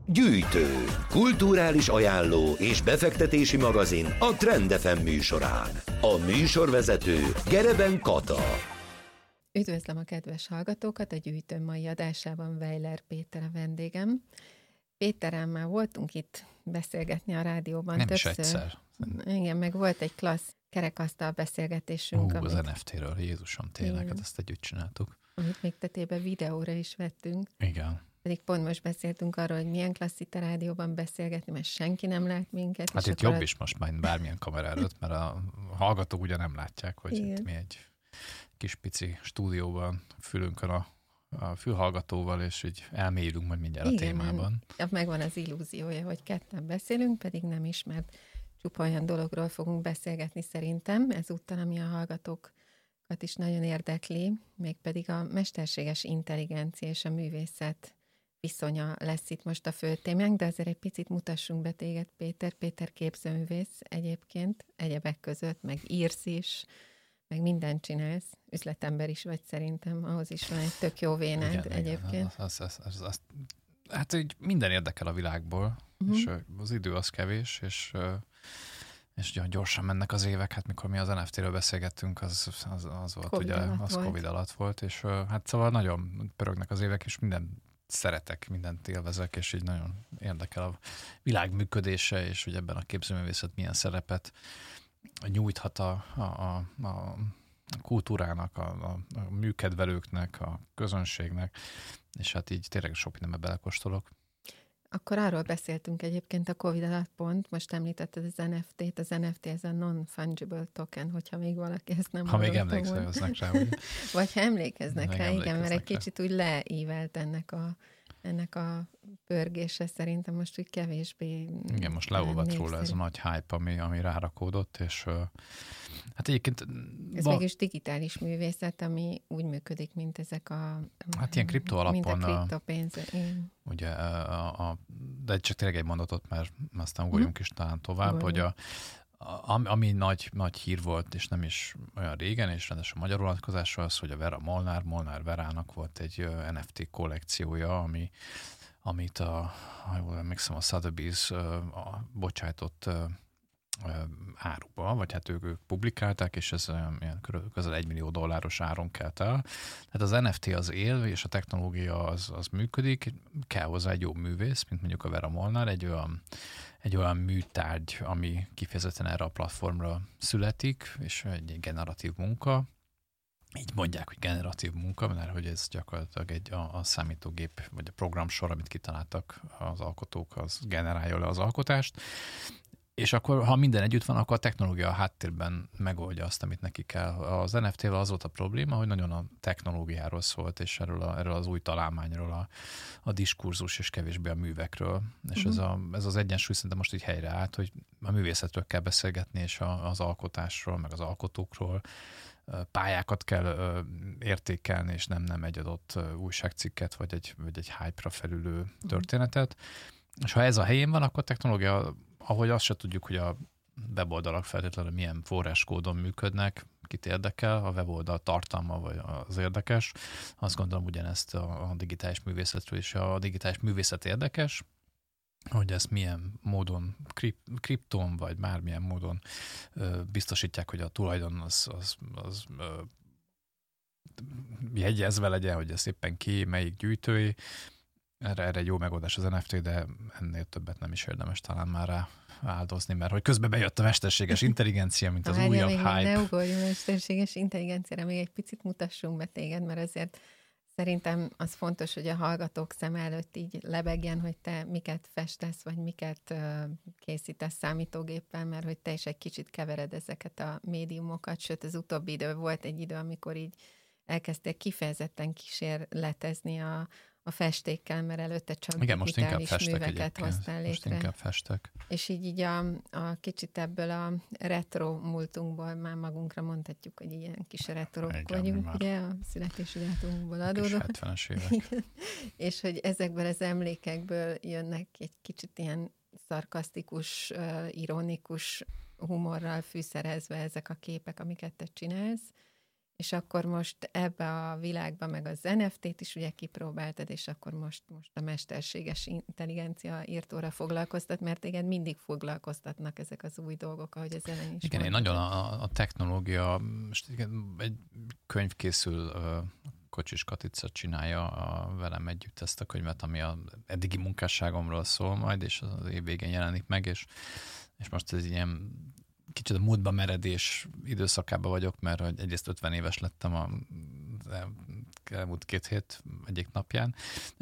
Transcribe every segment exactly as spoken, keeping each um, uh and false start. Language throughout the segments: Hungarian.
Gyűjtő, kulturális ajánló és befektetési magazin a Trend ef em műsorán. A műsorvezető Gereben Kata. Üdvözlöm a kedves hallgatókat, a Gyűjtő mai adásában Weiler Péter a vendégem. Péterrel már voltunk itt beszélgetni a rádióban Nem többször. is egyszer. Igen, meg volt egy klassz kerekasztal beszélgetésünk. Hú, amit, az en ef té-ről, Jézusom, tényleg, hát ezt együtt csináltuk. Amit még tetébe videóra is vettünk. Igen. Pedig pont most beszéltünk arról, hogy milyen klassz itt a rádióban beszélgetni, mert senki nem lát minket. Hát itt jobb is most már bármilyen kamera előtt, mert a hallgatók ugye nem látják, hogy itt mi egy kis pici stúdióban fülünkön a, a fülhallgatóval, és így elmélyülünk majd mindjárt igen, a témában. Igen, megvan az illúziója, hogy ketten beszélünk, pedig nem is, mert csupa olyan dologról fogunk beszélgetni szerintem, ezúttal, ami a hallgatókat is nagyon érdekli, mégpedig a mesterséges intelligencia és a művészet viszonya lesz itt most a fő témánk, de azért egy picit mutassunk be téged, Péter. Péter képzőművész egyébként, egyebek között, meg írsz is, meg mindent csinálsz, üzletember is vagy szerintem, ahhoz is van egy tök jó vénád igen, egyébként. Igen, az, az, az, az, hát így minden érdekel a világból, uh-huh. és az idő az kevés, és, és ugye gyorsan mennek az évek, hát mikor mi az en ef té-ről beszélgettünk, az, az, az volt, COVID ugye, az volt. Covid alatt volt, és hát szóval nagyon pörögnek az évek, és minden szeretek, mindent élvezek, és így nagyon érdekel a világ működése, és hogy ebben a képzőművészet milyen szerepet nyújthat a, a, a, a kultúrának, a, a, a műkedvelőknek, a közönségnek, és hát így tényleg sok mindenbe belekóstolok. Akkor arról beszéltünk egyébként a Covid alatt pont, most említetted az en ef té-t, az en ef té ez a non-fungible token, hogyha még valaki ezt nem Ha még emlékeznek rá, ugye? Vagy ha emlékeznek még rá, igen, mert egy rá. kicsit úgy leívelt ennek a, ennek a pörgése szerintem most úgy kevésbé. Igen, most leolvadt róla ez a nagy hype, ami, ami rárakódott, és uh, hát egyébként... Ez ba... mégis digitális művészet, ami úgy működik, mint ezek a... Hát ilyen kripto alapon... Mint a kriptopénz. Ugye, a, a, de csak tényleg egy mondatot, mert aztán ugorjunk is talán tovább, Ugorjunk. hogy a, a, ami nagy, nagy hír volt, és nem is olyan régen, és rendesen magyar vonatkozásra az, hogy a Vera Molnár, Molnár Verának volt egy en ef té kollekciója, ami amit a, ha jól emlékszem, a Sotheby's uh, bocsájtott uh, uh, áruba, vagy hát ők, ők publikálták, és ez um, ilyen közel egy millió dolláros áron kelt el. Tehát az en ef té az él, és a technológia az, az működik, kell hozzá egy jó művész, mint mondjuk a Vera Molnár, egy olyan, egy olyan műtárgy, ami kifejezetten erre a platformra születik, és egy generatív munka. Így mondják, hogy generatív munka, mert hogy ez gyakorlatilag egy a, a számítógép, vagy a programsor, amit kitaláltak az alkotók, az generálja le az alkotást. És akkor, ha minden együtt van, akkor a technológia a háttérben megoldja azt, amit neki kell. Az en ef té-vel az volt a probléma, hogy nagyon a technológiáról szólt, és erről, a, erről az új találmányról, a, a diskurzus, és kevésbé a művekről. És uh-huh. ez, a, ez az egyensúly szerintem most így helyreállt, hogy a művészetről kell beszélgetni, és a, az alkotásról, meg az alkotókról, pályákat kell ö, értékelni, és nem, nem egy adott ö, újságcikket, vagy egy, vagy egy hype-ra felülő történetet. És ha ez a helyén van, akkor a technológia, ahogy azt se tudjuk, hogy a weboldalak feltétlenül milyen forráskódon működnek, kit érdekel, a weboldal tartalma vagy az érdekes. Azt gondolom ugyanezt a, a digitális művészetről is. A digitális művészet érdekes, hogy ezt milyen módon, krip, kripton, vagy bármilyen módon ö, biztosítják, hogy a tulajdon az, az, az ö, jegyezve legyen, hogy ez éppen ki, melyik gyűjtői. Erre, erre egy jó megoldás az en ef té, de ennél többet nem is érdemes talán már rá áldozni, mert hogy közben bejött a mesterséges intelligencia, mint az újabb hype. Ne ugorjunk a mesterséges intelligenciára, még egy picit mutassunk be téged, mert azért szerintem az fontos, hogy a hallgatók szem előtt így lebegjen, hogy te miket festesz, vagy miket készítesz számítógéppel, mert hogy te is egy kicsit kevered ezeket a médiumokat, sőt az utóbbi idő volt egy idő, amikor így elkezdtél kifejezetten kísérletezni a, a festékkel, mert előtte csak igen, digitális műveket hoztál létre. Most inkább festek. És így, így a, a kicsit ebből a retro múltunkból már magunkra mondhatjuk, hogy ilyen kis retrok igen, vagyunk, ugye, a születési dátumunkból adódó. hetvenes évek. És hogy ezekből az emlékekből jönnek egy kicsit ilyen szarkasztikus, ironikus humorral fűszerezve ezek a képek, amiket te csinálsz, és akkor most ebbe a világba meg az en ef té-t is ugye kipróbáltad, és akkor most, most a mesterséges intelligencia írtóra foglalkoztat, mert igen, mindig foglalkoztatnak ezek az új dolgok, ahogy az elején is igen, én nagyon a, a technológia, most igen, egy könyv készül, Kocsis Katica csinálja a, velem együtt ezt a könyvet, ami az eddigi munkásságomról szól majd, és az év végén jelenik meg, és, és most ez ilyen kicsit a múltba meredés időszakában vagyok, mert hogy egyrészt ötven éves lettem a elmúlt két hét egyik napján,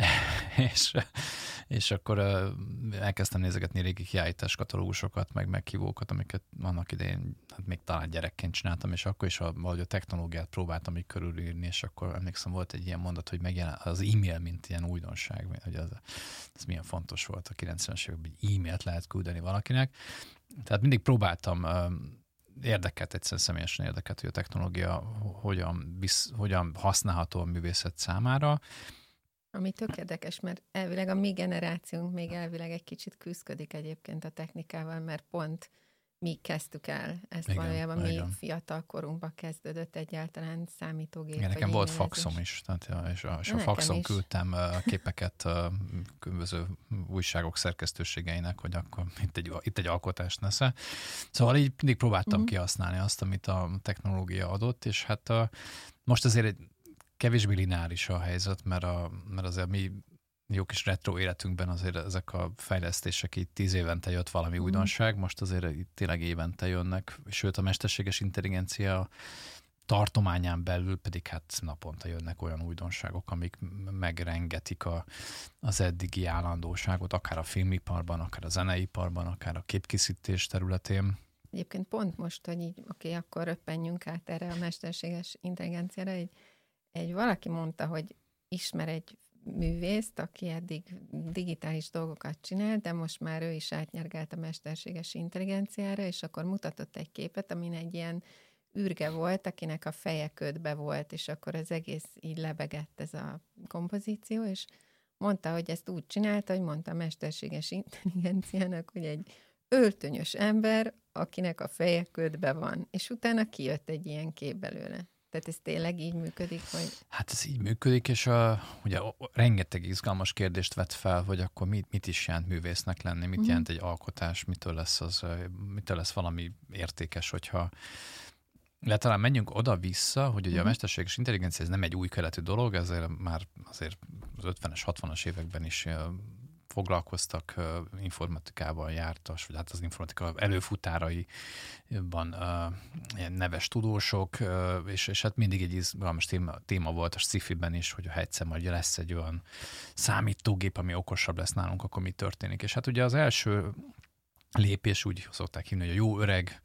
és, és akkor elkezdtem nézegetni régi kiállítás katalógusokat, meg meghívókat, amiket annak idején hát még talán gyerekként csináltam, és akkor is a, valahogy a technológiát próbáltam így körülírni, és akkor emlékszem, volt egy ilyen mondat, hogy megjelen az e-mail, mint ilyen újdonság, hogy az, ez milyen fontos volt a kilencvenes években, hogy e-mailt lehet küldeni valakinek. Tehát mindig próbáltam, érdekelt, egyszerűen személyesen érdekelt, hogy a technológia hogyan, visz, hogyan használható a művészet számára. Ami tök érdekes, mert elvileg a mi generációnk még elvileg egy kicsit küzdködik egyébként a technikával, mert pont mi kezdtük el ezt, igen, valójában igen. Mi fiatal korunkban kezdődött egyáltalán számítógép. Igen, nekem volt faxom is, tehát, és a, és a faxon is küldtem képeket különböző újságok szerkesztőségeinek, hogy akkor itt egy, itt egy alkotás nesze. Szóval így mindig próbáltam uh-huh. kihasználni azt, amit a technológia adott, és hát most azért egy kevésbé lineáris a helyzet, mert, a, mert azért mi jó kis retro életünkben azért ezek a fejlesztések így tíz évente jött valami mm. újdonság, most azért itt tényleg évente jönnek, sőt a mesterséges intelligencia tartományán belül pedig hát naponta jönnek olyan újdonságok, amik megrengetik a, az eddigi állandóságot, akár a filmiparban, akár a zeneiparban, akár a képkészítés területén. Egyébként pont most, hogy így, oké, okay, akkor röppenjünk át erre a mesterséges intelligenciára, egy, egy valaki mondta, hogy ismer egy művészt, aki eddig digitális dolgokat csinált, de most már ő is átnyergelt a mesterséges intelligenciára, és akkor mutatott egy képet, amin egy ilyen űrge volt, akinek a feje ködbe volt, és akkor az egész így lebegett ez a kompozíció, és mondta, hogy ezt úgy csinálta, hogy mondta a mesterséges intelligenciának, hogy egy öltönyös ember, akinek a feje ködbe van, és utána kijött egy ilyen kép belőle. Tehát ez tényleg így működik? Vagy? Hát ez így működik, és a, ugye rengeteg izgalmas kérdést vet fel, hogy akkor mit, mit is jelent művésznek lenni, mit uh-huh. jelent egy alkotás, mitől lesz, az, mitől lesz valami értékes, hogyha de talán menjünk oda-vissza, hogy ugye uh-huh. a mesterséges intelligencia ez nem egy új keletű dolog, ezért már azért az ötvenes, hatvanas években is foglalkoztak, informatikával jártas, vagy hát az informatika előfutáraiban ilyen neves tudósok, és, és hát mindig egy izgalmas téma, téma volt a sci-fiben is, hogy ha egyszer majd lesz egy olyan számítógép, ami okosabb lesz nálunk, akkor mi történik. És hát ugye az első lépés, úgy szokták hívni, hogy a jó öreg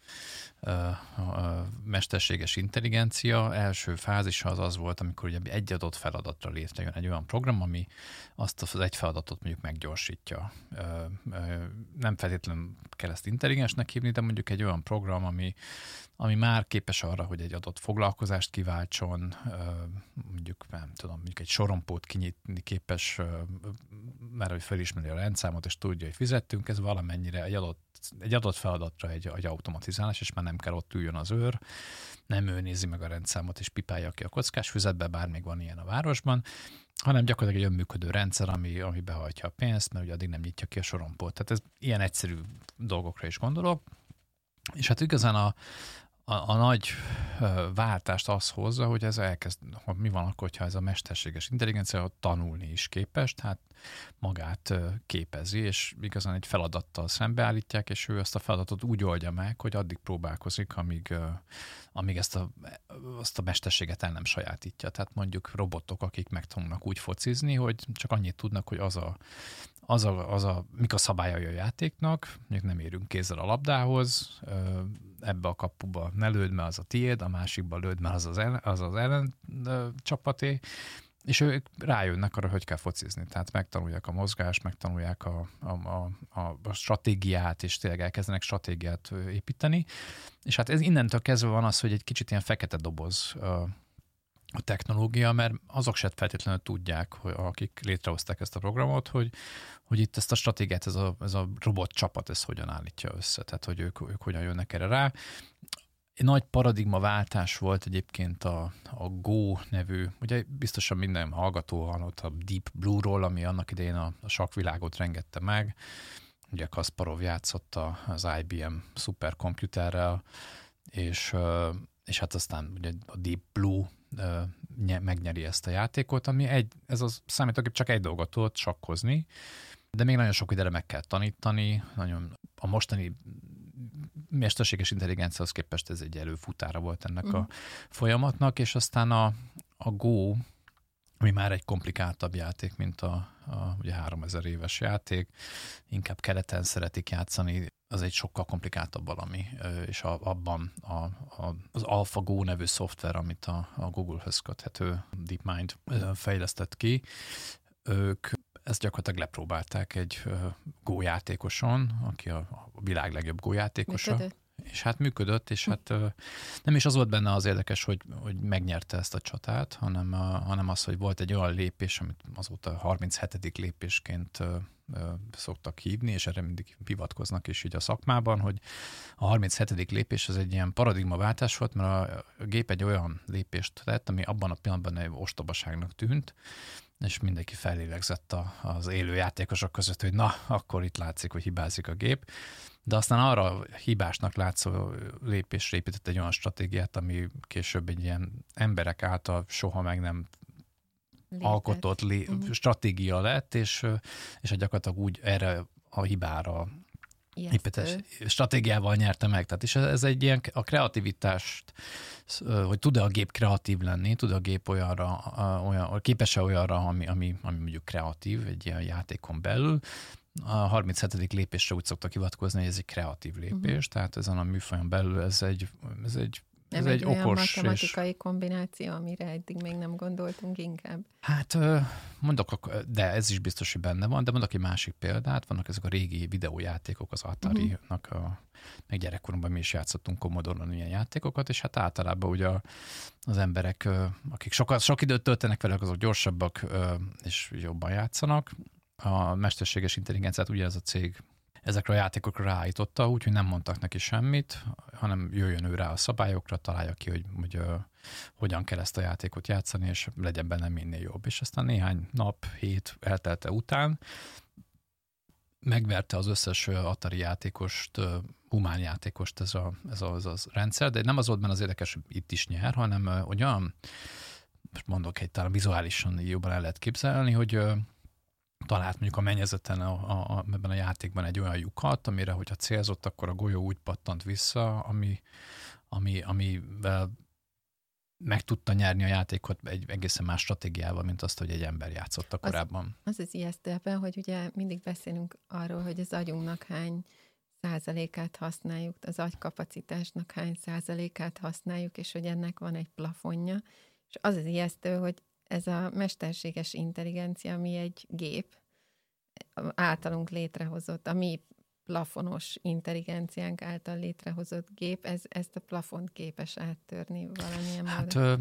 a mesterséges intelligencia első fázisa az az volt, amikor ugye egy adott feladatra létrejön egy olyan program, ami azt az egy feladatot mondjuk meggyorsítja. Nem feltétlenül kell ezt intelligensnek hívni, de mondjuk egy olyan program, ami, ami már képes arra, hogy egy adott foglalkozást kiváltson, mondjuk nem tudom, mondjuk egy sorompót kinyitni képes, mert hogy felismeri a rendszámot, és tudja, hogy fizettünk, ez valamennyire egy adott, egy adott feladatra egy, egy automatizálás, és már nem kell ott üljön az őr, nem ő nézi meg a rendszámot, és pipálja ki a kockás füzetbe, bár még van ilyen a városban, hanem gyakorlatilag egy önműködő rendszer, ami, ami behajtja a pénzt, mert ugye addig nem nyitja ki a sorompót. Tehát ez ilyen egyszerű dolgokra is gondolok. És hát igazán a, a, a nagy váltást az hozza, hogy ez elkezd, hogy mi van akkor, hogyha ez a mesterséges intelligencia tanulni is képes, tehát magát képezi, és igazán egy feladattal szembeállítják, és ő ezt a feladatot úgy oldja meg, hogy addig próbálkozik, amíg, amíg ezt a, azt a mesterséget el nem sajátítja. Tehát mondjuk robotok, akik megtanulnak úgy focizni, hogy csak annyit tudnak, hogy az a, az a, az a mik a szabályai a játéknak, mondjuk nem érünk kézzel a labdához, ebbe a kapuba ne lőd, mert az a tiéd, a másikba lőd, mert az az ellen, az, az ellen csapaté, és ők rájönnek arra, hogy kell focizni. Tehát megtanulják a mozgást, megtanulják a, a, a, a stratégiát, és tényleg elkezdenek stratégiát építeni. És hát ez innentől kezdve van az, hogy egy kicsit ilyen fekete doboz a technológia, mert azok se feltétlenül tudják, hogy akik létrehozták ezt a programot, hogy, hogy itt ezt a stratégiát, ez a, ez a robot csapat, ez hogyan állítja össze, tehát hogy ők, ők hogyan jönnek erre rá. egy nagy paradigmaváltás volt egyébként a, a Go nevű, ugye biztosan minden hallgató hallott a Deep Blue-ról, ami annak idején a, a sakkvilágot rengette meg. Ugye Kasparov játszotta az I B M szuperkomputerrel, és, és hát aztán ugye a Deep Blue megnyeri ezt a játékot, ami egy, ez a számítógép csak egy dolgot tudott, sakkozni, de még nagyon sok időre meg kell tanítani, nagyon a mostani mesterséges intelligenciához képest ez egy előfutára volt ennek uh-huh. a folyamatnak, és aztán a, a Go, ami már egy komplikáltabb játék, mint a, a ugye háromezer éves játék, inkább keleten szeretik játszani, az egy sokkal komplikáltabb valami, és a, abban a, a, az AlphaGo nevű szoftver, amit a, a Google-höz köthető DeepMind fejlesztett ki, ők ezt gyakorlatilag lepróbálták egy Go játékoson, aki a, a világ legjobb Go játékosa. Működött. És hát működött, és hát nem is az volt benne az érdekes, hogy, hogy megnyerte ezt a csatát, hanem, hanem az, hogy volt egy olyan lépés, amit azóta harminchetedik lépésként szoktak hívni, és erre mindig hivatkoznak is így a szakmában, hogy a harminchetedik lépés az egy ilyen paradigmaváltás volt, mert a gép egy olyan lépést tett, ami abban a pillanatban egy ostobaságnak tűnt, és mindenki fellélegzett az élő játékosok között, hogy na, akkor itt látszik, hogy hibázik a gép. De aztán arra hibásnak látszó lépésre épített egy olyan stratégiát, ami később egy ilyen emberek által soha meg nem Létett. alkotott lé- uh-huh. stratégia lett, és, és gyakorlatilag úgy erre a hibára épített stratégiával nyerte meg. Tehát és ez egy ilyen a kreativitást, hogy tud-e a gép kreatív lenni, tud a gép olyanra, olyan, képes-e olyanra, ami, ami, ami mondjuk kreatív egy ilyen játékon belül. A harminchetedik lépésre úgy szoktak hivatkozni, hogy ez egy kreatív lépés, uh-huh. tehát ezen a műfajon belül ez egy, ez egy Ez nem egy, egy olyan okos matematikai és... kombináció, amire eddig még nem gondoltunk inkább. Hát mondok, de ez is biztos, hogy benne van, de mondok egy másik példát, vannak ezek a régi videójátékok, az Atari-nak, a, meg gyerekkorunkban mi is játszottunk Commodore-on ilyen játékokat, és hát általában ugye az emberek, akik sokat, sok időt töltenek vele, azok gyorsabbak és jobban játszanak. A mesterséges intelligenciát ugye ez a cég ezekre a játékokra ráállította, úgyhogy nem mondtak neki semmit, hanem jöjjön ő rá a szabályokra, találja ki, hogy, hogy uh, hogyan kell ezt a játékot játszani, és legyen benne minél jobb. És aztán néhány nap, hét eltelte után megverte az összes Atari játékost, uh, humán játékost ez a, ez a, ez a rendszer, de nem az volt benne az érdekes, hogy itt is nyer, hanem uh, olyan, most mondok egy talán vizuálisan jobban el lehet képzelni, hogy uh, talált mondjuk a mennyezeten a, a, a, ebben a játékban egy olyan lyukat, amire, hogyha célzott, akkor a golyó úgy pattant vissza, ami, ami, amivel meg tudta nyerni a játékot egy egészen más stratégiával, mint azt, hogy egy ember játszotta korábban. Az az, az ijesztő ebben, hogy ugye mindig beszélünk arról, hogy az agyunknak hány százalékát használjuk, az agykapacitásnak hány százalékát használjuk, és hogy ennek van egy plafonja. És az az ijesztő, hogy ez a mesterséges intelligencia, ami egy gép, általunk létrehozott, a mi plafonos intelligenciánk által létrehozott gép, ez, ezt a plafont képes áttörni valamilyen hát, módon? Hát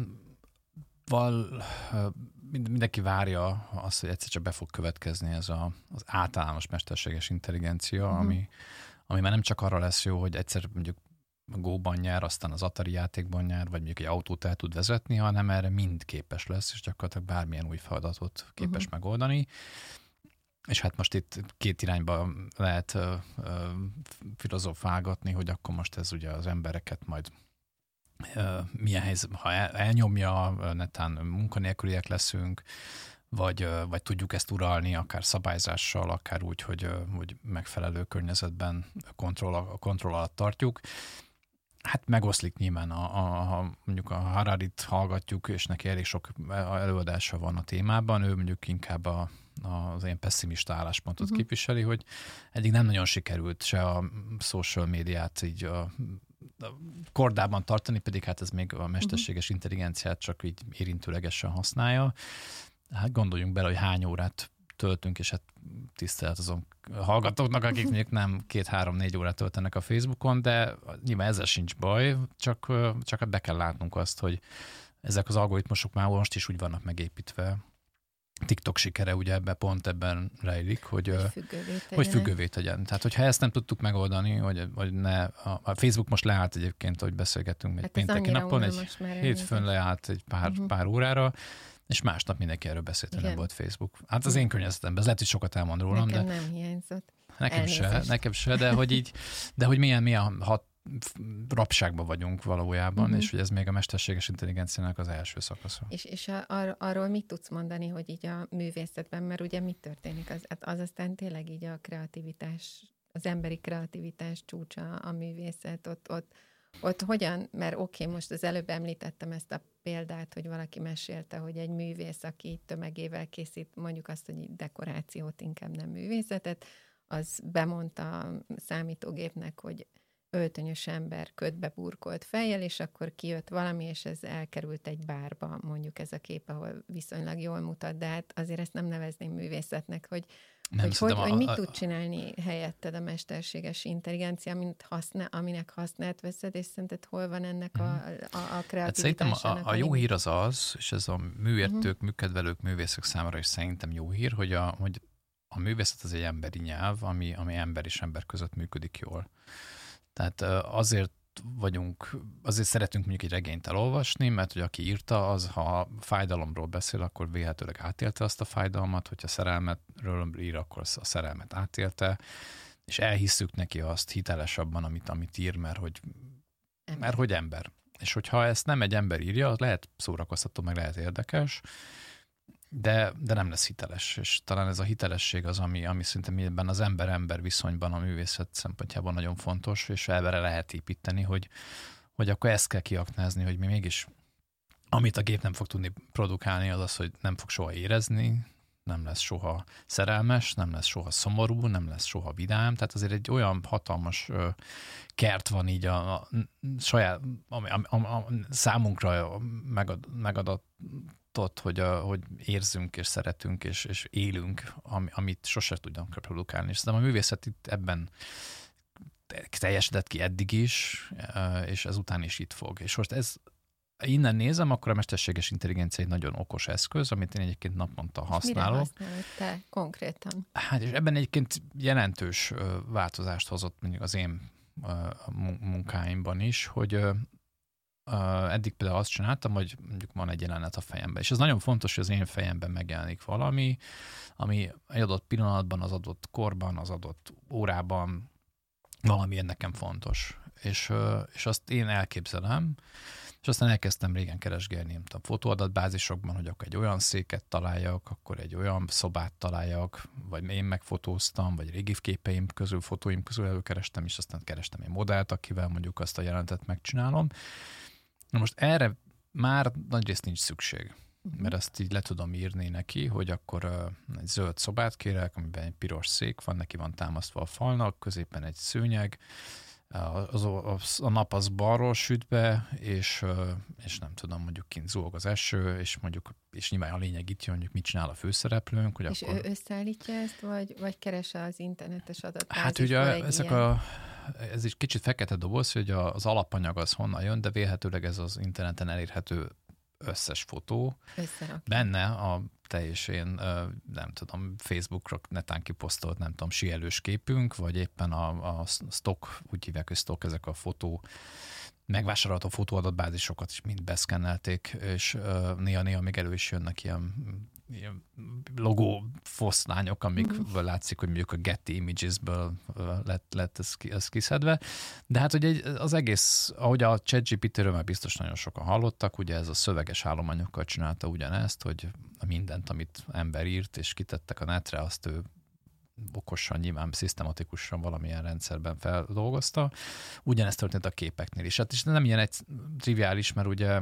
val, mindenki várja azt, hogy egyszer csak be fog következni ez a, az általános mesterséges intelligencia, uh-huh. ami, ami már nem csak arra lesz jó, hogy egyszer mondjuk a Go-ban nyer, aztán az Atari játékban nyer, vagy mondjuk egy autót el tud vezetni, hanem erre mind képes lesz, és gyakorlatilag bármilyen új feladatot képes uh-huh. megoldani. És hát most itt két irányba lehet uh, uh, filozofálgatni, hogy akkor most ez ugye az embereket majd uh, milyen helyzet, ha el, elnyomja, netán munkanélküliek leszünk, vagy, uh, vagy tudjuk ezt uralni, akár szabályzással, akár úgy, hogy, uh, hogy megfelelő környezetben kontroll, kontroll alatt tartjuk. Hát megoszlik nyilván, a, a, a, mondjuk a Hararit hallgatjuk, és neki elég sok előadása van a témában, ő mondjuk inkább a, a, az ilyen pessimista álláspontot uh-huh. képviseli, hogy eddig nem nagyon sikerült se a social médiát így a, a kordában tartani, pedig hát ez még a mesterséges uh-huh. intelligenciát csak így érintőlegesen használja. Hát gondoljunk bele, hogy hány órát töltünk, és hát tisztelet azon hallgatóknak, akik mondjuk nem két-három-négy órát töltenek a Facebookon, de nyilván ezzel sincs baj, csak, csak be kell látnunk azt, hogy ezek az algoritmusok már most is úgy vannak megépítve, TikTok sikere ugye ebben pont ebben rejlik, hogy, hogy függővé tegyen. Hogy függővé tegyen. Tehát, hogyha ezt nem tudtuk megoldani, hogy, hogy ne, a, a Facebook most leállt egyébként, hogy beszélgettünk egy hát pénteki napon, egy hétfőn leállt egy pár, uh-huh. pár órára, és másnap mindenki erről beszélt, hogy nem volt Facebook. Hát az én környezetemben, ez lehet, hogy sokat elmond rólam, nekem de... nem hiányzott. Nekem se, nekem se, de hogy így, de hogy milyen, milyen hat, rabságban vagyunk valójában, uh-huh. és hogy ez még a mesterséges intelligenciának az első szakasza. És, és a, ar, arról mit tudsz mondani, hogy így a művészetben, mert ugye mit történik? Az, az aztán tényleg így a kreativitás, az emberi kreativitás csúcsa a művészet, ott, ott, ott hogyan, mert oké, okay, most az előbb említettem ezt a példát, hogy valaki mesélte, hogy egy művész, aki tömegével készít, mondjuk azt, hogy dekorációt, inkább nem művészetet, az bemondta a számítógépnek, hogy öltönyös ember ködbe burkolt fejjel, és akkor kijött valami, és ez elkerült egy bárba, mondjuk ez a kép, ahol viszonylag jól mutat, de hát azért ezt nem nevezném művészetnek, hogy, hogy, hogy, a, hogy mit a, tud csinálni helyetted a mesterséges intelligencia, mint használ, aminek hasznát veszed, és szerinted hol van ennek a, a, a kreativitásának? Hát szerintem a, a jó hír az az, és ez a műértők, uh-huh. műkedvelők, művészek számára is szerintem jó hír, hogy a, hogy a művészet az egy emberi nyelv, ami, ami ember és ember között működik jól. Tehát azért vagyunk, azért szeretünk mondjuk egy regényt elolvasni, mert hogy aki írta, az ha fájdalomról beszél, akkor véletőleg átélte azt a fájdalmat, hogyha szerelmetről ír, akkor a szerelmet átélte, és elhisszük neki azt hitelesabban, amit, amit ír, mert hogy, mert hogy ember. És hogyha ezt nem egy ember írja, az lehet szórakoztató, meg lehet érdekes, De, de nem lesz hiteles, és talán ez a hitelesség az, ami, ami szerintem ebben az ember-ember viszonyban a művészet szempontjából nagyon fontos, és erre lehet építeni, hogy, hogy akkor ezt kell kiaknázni, hogy mi mégis, amit a gép nem fog tudni produkálni, az az, hogy nem fog soha érezni, nem lesz soha szerelmes, nem lesz soha szomorú, nem lesz soha vidám, tehát azért egy olyan hatalmas ö, kert van így a, a saját, ami, a, a, a számunkra megad, megadott, Hogy, a, hogy érzünk, és szeretünk, és, és élünk, ami, amit sose tudunk reprodukálni. És szerintem a művészet itt ebben teljesedett ki eddig is, és ezután is itt fog. És most ez, innen nézem, akkor a mesterséges intelligencia egy nagyon okos eszköz, amit én egyébként naponta használok. És mire használod te konkrétan? Hát, és ebben egyébként jelentős változást hozott mondjuk az én munkáimban is, hogy Uh, eddig például azt csináltam, hogy mondjuk van egy jelenet a fejemben. És ez nagyon fontos, hogy az én fejemben megjelenik valami, ami egy adott pillanatban, az adott korban, az adott órában valami nekem fontos. És, uh, és azt én elképzelem, és aztán elkezdtem régen keresgélni, nem tudom, fotóadatbázisokban, hogy akkor egy olyan széket találjak, akkor egy olyan szobát találjak, vagy én megfotóztam, vagy régi képeim közül, fotóim közül előkerestem, és aztán kerestem egy modellt, akivel mondjuk azt a jelenetet megcsinálom. Na most erre már nagyrészt nincs szükség, mert ezt így le tudom írni neki, hogy akkor uh, egy zöld szobát kérek, amiben egy piros szék van, neki van támasztva a falnak, középen egy szőnyeg, uh, az, az, a nap az balról süt be, és, uh, és nem tudom, mondjuk kint zúg az eső, és mondjuk, és nyilván a lényeg itt jön, mondjuk mit csinál a főszereplőnk. Hogy és akkor... ő összeállítja ezt, vagy, vagy keresse az internetes adatbázisból? Hát ugye ezek ilyen... a... Ez is kicsit fekete doboz, hogy az alapanyag az honnan jön, de vélhetőleg ez az interneten elérhető összes fotó. Összerakja. Benne a te és én, nem tudom, Facebookra netán kiposztolt, nem tudom, síelős képünk, vagy éppen a, a stock, úgy hívják, hogy stock, ezek a fotó, megvásárolható fotóadatbázisokat is mind beszkennelték, és néha-néha még elő is jönnek ilyen ilyen logó foszlányok, amikből mm. látszik, hogy mondjuk a Getty Images-ből lett, lett ez, ez kiszedve. De hát ugye az egész, ahogy a ChatGPT-ről már biztos nagyon sokan hallottak, ugye ez a szöveges állomanyokkal csinálta ugyanezt, hogy mindent, amit ember írt és kitettek a netre, azt ő okosan, nyilván szisztematikusan valamilyen rendszerben feldolgozta. Ugyanezt történt a képeknél is. Hát és nem ilyen egy triviális, mert ugye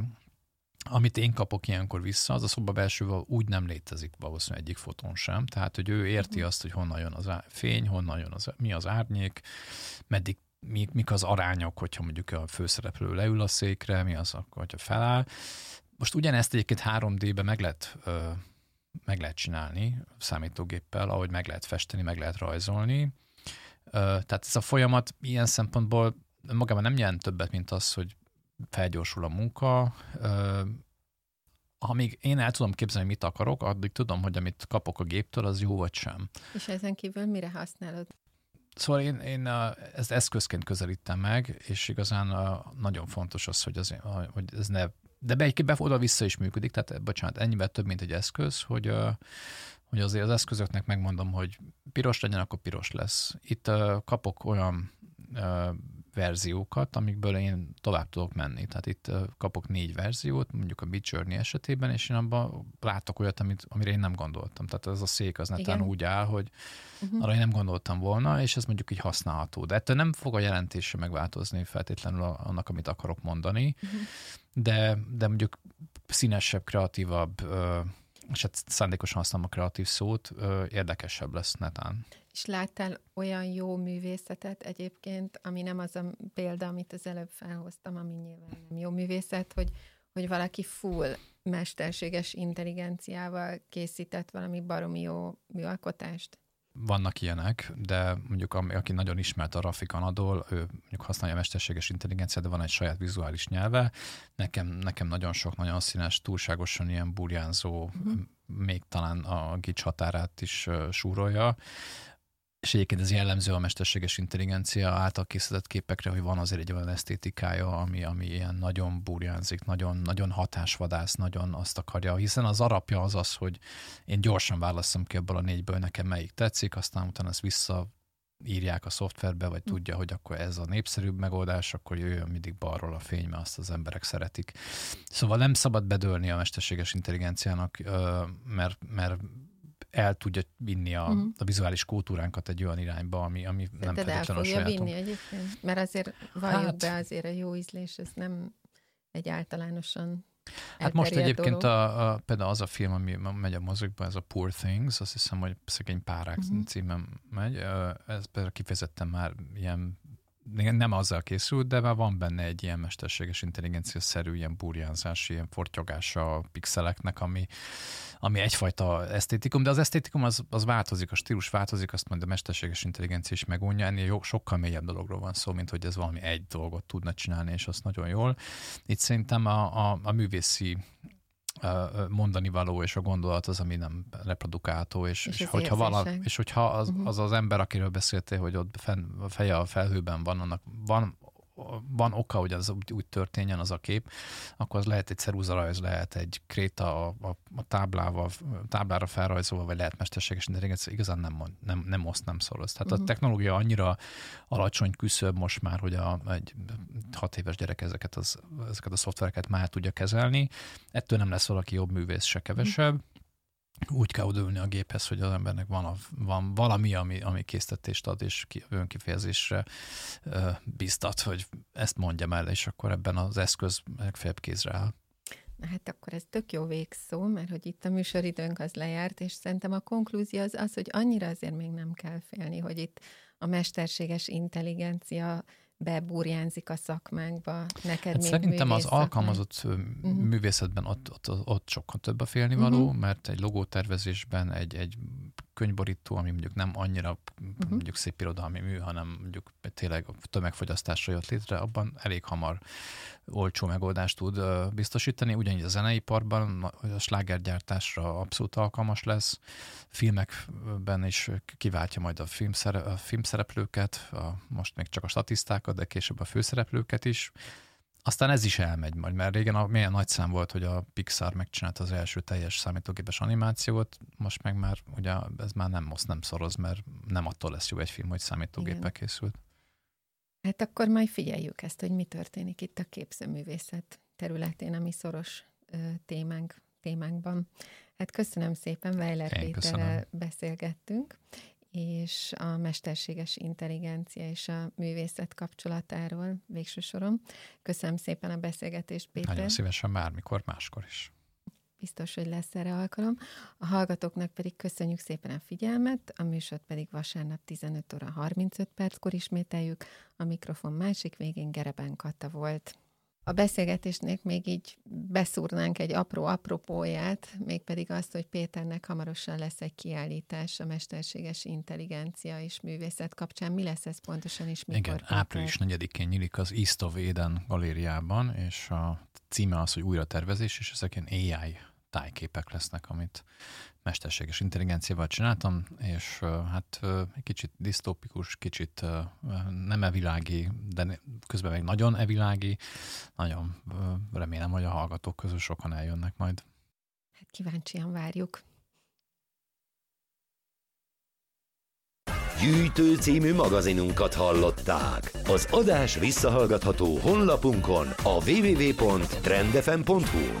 amit én kapok ilyenkor vissza, az a szobabelsővel úgy nem létezik valószínűleg egyik fotón sem. Tehát, hogy ő érti azt, hogy honnan jön az fény, honnan jön az, mi az árnyék, meddig, mi, mik az arányok, hogyha mondjuk a főszereplő leül a székre, mi az, hogyha feláll. Most ugyanezt egyébként három dé-ben meg lehet, ö, meg lehet csinálni számítógéppel, ahogy meg lehet festeni, meg lehet rajzolni. Ö, tehát ez a folyamat ilyen szempontból magában nem jelent többet, mint az, hogy felgyorsul a munka, amíg én el tudom képzelni, mit akarok, addig tudom, hogy amit kapok a géptől, az jó vagy sem. És ezen kívül mire használod? Szóval én, én ezt eszközként közelítem meg, és igazán nagyon fontos az, hogy, az, hogy ez ne... De be, be oda-vissza is működik, tehát bocsánat, ennyivel több, mint egy eszköz, hogy, hogy azért az eszközöknek megmondom, hogy piros legyen, akkor piros lesz. Itt kapok olyan verziókat, amikből én tovább tudok menni. Tehát itt kapok négy verziót, mondjuk a Midjourney esetében, és én abban látok olyat, amit, amire én nem gondoltam. Tehát ez a szék az netán úgy áll, hogy uh-huh. arra én nem gondoltam volna, és ez mondjuk így használható. De ettől nem fog a jelentése megváltozni feltétlenül annak, amit akarok mondani, uh-huh. de, de mondjuk színesebb, kreatívabb, és hát szándékosan használom a kreatív szót, érdekesebb lesz netán. És láttál olyan jó művészetet egyébként, ami nem az a példa, amit az előbb felhoztam, ami nyilván nem jó művészet, hogy, hogy valaki full mesterséges intelligenciával készített valami baromi jó műalkotást? Vannak ilyenek, de mondjuk aki nagyon ismert a Rafi Kanadol, ő mondjuk használja a mesterséges intelligenciát, de van egy saját vizuális nyelve. Nekem, nekem nagyon sok, nagyon színes, túlságosan ilyen burjánzó, uh-huh. még talán a gics határát is uh, súrolja. És egyébként ez jellemző a mesterséges intelligencia által készített képekre, hogy van azért egy olyan esztétikája, ami, ami ilyen nagyon burjánzik, nagyon, nagyon hatásvadász, nagyon azt akarja, hiszen az alapja az az, hogy én gyorsan válasszam ki ebből a négyből, nekem melyik tetszik, aztán utána ezt visszaírják a szoftverbe, vagy tudja, hogy akkor ez a népszerűbb megoldás, akkor jöjjön mindig balról a fény, mert azt az emberek szeretik. Szóval nem szabad bedőlni a mesterséges intelligenciának, mert, mert el tudja vinni a, uh-huh. a vizuális kultúránkat egy olyan irányba, ami, ami nem feltétlenül a sajátunk. el fogja vinni egyébként? Mert azért valljuk hát, be, azért a jó ízlés, ez nem egy általánoson hát most egyébként a, a, például az a film, ami megy a mozikban, ez a Poor Things, azt hiszem, hogy Szegény párák uh-huh. címen megy. Ez például kifejezetten már ilyen, nem azzal készült, de már van benne egy ilyen mesterséges intelligencia-szerű ilyen burjánzás, ilyen fortyogása a pixeleknek, ami, ami egyfajta esztétikum, de az esztétikum az, az változik, a stílus változik, azt majd a mesterséges intelligencia is megunja, ennél jó, sokkal mélyebb dologról van szó, mint hogy ez valami egy dolgot tudna csinálni, és azt nagyon jól. Itt szerintem a, a, a művészi mondani való és a gondolat az, ami nem reprodukálható, és, és, és, hogyha, vala, és hogyha az, uh-huh. az az ember, akiről beszéltél, hogy ott fenn, a feje a felhőben van, annak van, van oka, hogy az úgy, úgy történjen az a kép, akkor az lehet egy ceruzarajz, lehet egy kréta a, a, a táblával, táblára felrajzolva, vagy lehet mesterséges intelligencia, igazán nem, nem, nem oszt, nem szoroz. Tehát uh-huh. a technológia annyira alacsony küszöb most már, hogy a, egy hat éves gyerek ezeket, az, ezeket a szoftvereket már tudja kezelni. Ettől nem lesz valaki jobb művész, se kevesebb. Uh-huh. Úgy kell odaülni a géphez, hogy az embernek van, a, van valami, ami, ami késztetést ad, és ki, önkifejezésre uh, biztat, hogy ezt mondjam el, és akkor ebben az eszköz legfeljebb kézre áll. Na hát akkor ez tök jó végszó, mert hogy itt a műsoridőnk az lejárt, és szerintem a konklúzió az az, hogy annyira azért még nem kell félni, hogy itt a mesterséges intelligencia beburjánzik a szakmánkba, neked hát szerintem az alkalmazott uh-huh. művészetben ott, ott, ott sokkal több a félnivaló, uh-huh. mert egy logótervezésben egy, egy könyvborító, ami mondjuk nem annyira uh-huh. mondjuk szép irodalmi mű, hanem mondjuk tényleg tömegfogyasztásra jött létre, abban elég hamar olcsó megoldást tud biztosítani. Ugyanígy a zeneiparban a slágergyártásra abszolút alkalmas lesz. Filmekben is kiváltja majd a, filmszere, a filmszereplőket, a, most még csak a statisztákat, de később a főszereplőket is. Aztán ez is elmegy majd, mert régen a, milyen nagy szám volt, hogy a Pixar megcsinálta az első teljes számítógépes animációt, most meg már ugye ez már nem most nem szoroz, mert nem attól lesz jó egy film, hogy számítógéppel készült. Hát akkor majd figyeljük ezt, hogy mi történik itt a képzőművészet területén, ami szoros ö, témánk, témánkban. Hát köszönöm szépen, Weiler Én Péterrel köszönöm. beszélgettünk, és a mesterséges intelligencia és a művészet kapcsolatáról végső soron. Köszönöm szépen a beszélgetést, Péter. Nagyon szívesen, bármikor, máskor is. Biztos, hogy lesz erre alkalom. A hallgatóknak pedig köszönjük szépen a figyelmet, a műsort pedig vasárnap tizenöt óra harmincöt perckor ismételjük. A mikrofon másik végén Gereben Kata volt. A beszélgetésnek még így beszúrnánk egy apró apropóját, mégpedig azt, hogy Péternek hamarosan lesz egy kiállítás a mesterséges intelligencia és művészet kapcsán. Mi lesz ez pontosan, és mikor? Igen, április negyedikén nyílik az East of Eden galériában, és a címe az, hogy újra tervezés, és ezek ilyen á i tájképek lesznek, amit mesterséges intelligenciával csináltam, és hát egy kicsit disztópikus, kicsit nem evilági, de közben meg nagyon evilági. Nagyon remélem, hogy a hallgatók közül sokan eljönnek majd. Hát kíváncsian várjuk. Gyűjtő című magazinunkat hallották. Az adás visszahallgatható honlapunkon a double-u double-u double-u pont trend f m pont h u.